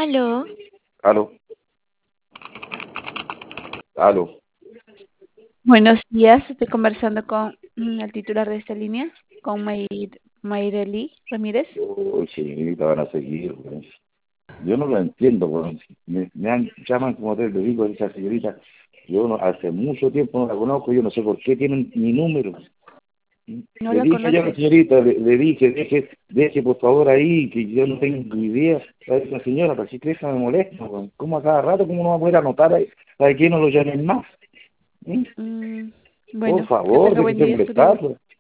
Aló, Aló, aló. buenos días. Estoy conversando con el titular de esta línea, con Mayreli Ramírez. Oh, señorita, van a seguir, güey. Yo no lo entiendo, güey. Llaman como te digo a esa señorita. Yo no, hace mucho tiempo no la conozco, yo no sé por qué tienen mi número. ¿No Le la dije yo a la conoces? señorita, le dije, deje por favor ahí, que yo no tengo ni idea. A esa señora, para si crees que me molesta, güey. ¿Cómo a cada rato, cómo no va a poder anotar ahí? ¿Para que no lo llamen más? ¿Mm? Mm, Por bueno, que favor, tenga de que buen se día. molestar.